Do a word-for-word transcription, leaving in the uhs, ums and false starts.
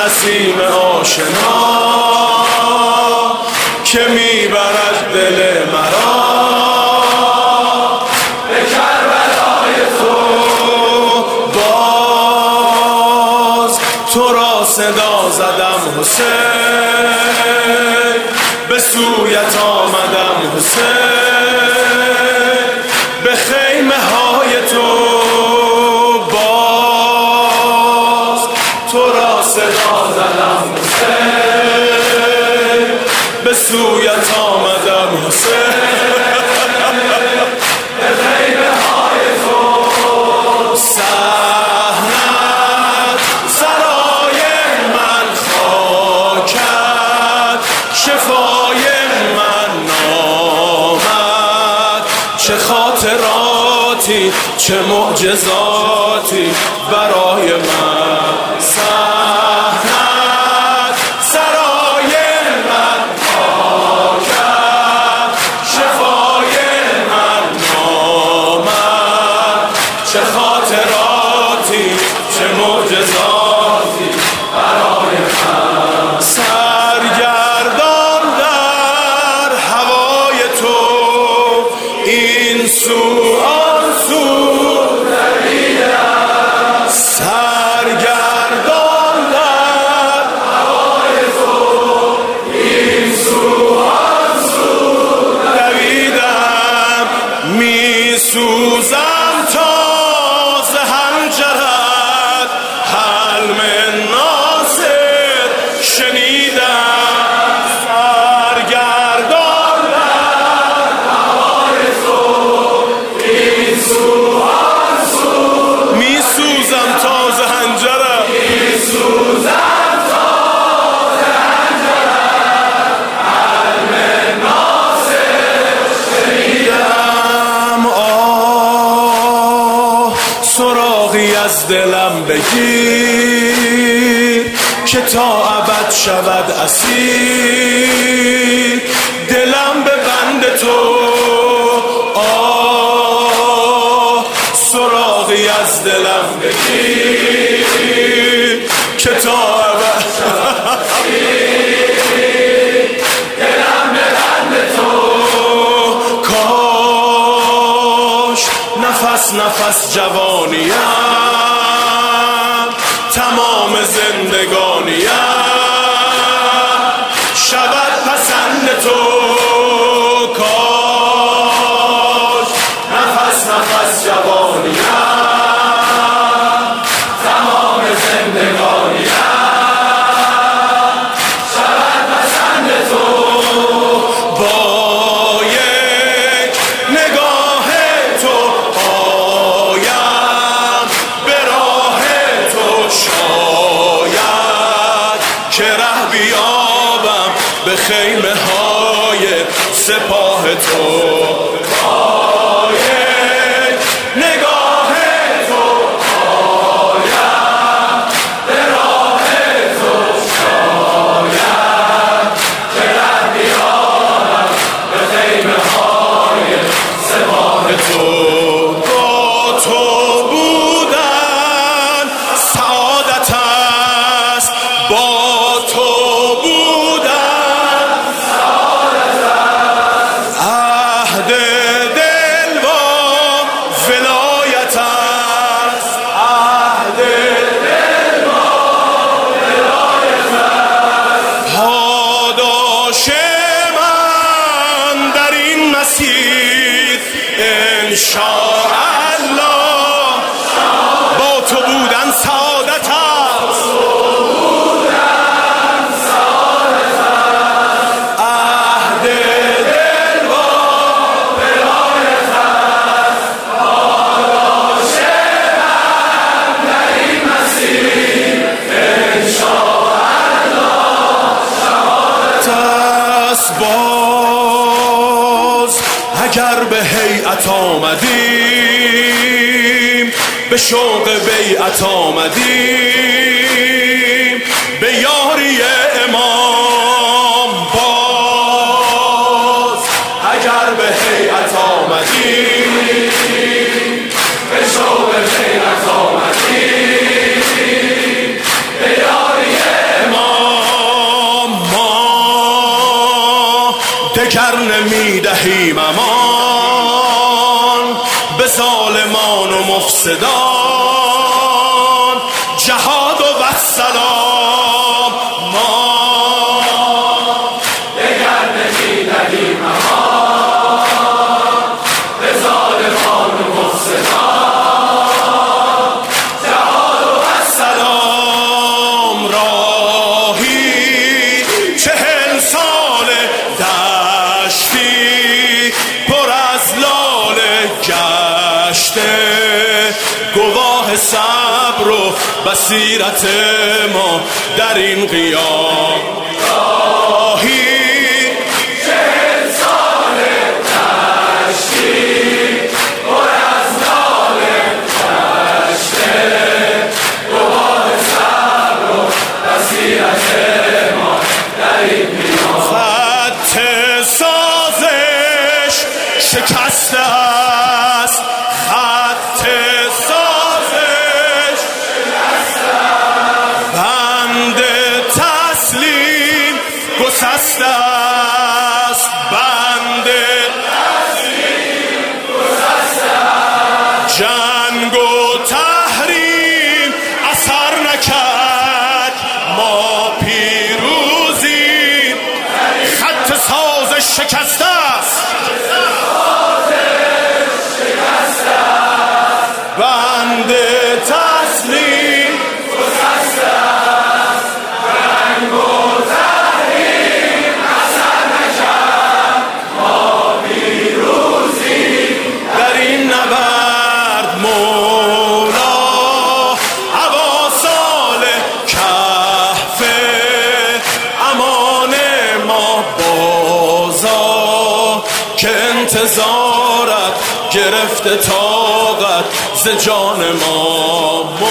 نسیم آشنا که میبرد دل مرا به کربلای تو. باز تو را صدا زدم حسین، به سویت آمدم حسین، به خیمه های تو. باز تو را صدا زدم حسین، به سویت آمدم حسین، به خیمه های تو. صحنت سرای من خاکت، شفای من نامد. چه خاطراتی چه معجزاتی برای من. صحنت سرای من خاکت، شفای من نامد. چه خاطراتی چه معجزاتی برای من. سرگردان در هوای تو، این سو آن سو دویدم. سرگردان در هوای تو، این سو آن سو دویدم. می سوزم تا ز حنجرت، حلم ناصر شنیدم. سرگردان در هوای تو، این سو آن سو می سوزم تا ز حنجرت، می سوزم تا ز حنجرت، حلم ناصر شنیدم. آه سراغی از دلم بگیر که تا ابد شود اسیر دلم به بند تو. آه سراغی از دلم بگیر که تا ابد شود اسیر دلم به بند تو. کاش نفس نفس جوانیم، تمام زندگانیم شود پسند تو. کاش نفس نفس جوانیم، تمام زندگانیم شود پسند تو. با یک نگاه تو آیم به راه تو، شاید که ره بیابم به خیمه های سپاه تو. با یک نگاه تو آیم به راه تو، شاید که ره بیابم به خیمه های سپاه تو. با تو بودن سعادت است، با تو بودن سعادت است. عهد دل و ولایت است، عهد دل و ولایت است. پاداش من در این مسیر انشاءالله با تو بودن سعادت است. عهد دل و ولایت است. پاداش من در این مسیر انشاءالله شهادت است. باز اگر به هیئت آمدیم، به شوق بیعت آمدیم، به یاری امام. باز اگر به هیئت آمدیم، به شوق بیعت آمدیم، به یاری صدان جهاد و والسلام ما دگر نمی‌دهیم امان به ظالمان و مفسدان جهاد و والسلام راهی چهل سال دشتی پر از لاله گشته گواه صبر و بصیرت ما در این قیام راهی چهل سال دشتی پر از لاله گشته گواه صبر و بصیرت ما در این قیام خط سازش شکسته است خط سازش شکسته است بند تسلیم گسسته است بند تسلیم گسسته است جنگ و تحریم اثر نکرد ما پیروزیم خط سازش شکسته است بند تسلیم گسسته است جنگ و تحریم اثر نکرد ما پیروزیم در این نبرد مولا اواسال کهف امان ما بازا که انتظارت گرفته طاقت ز جان ما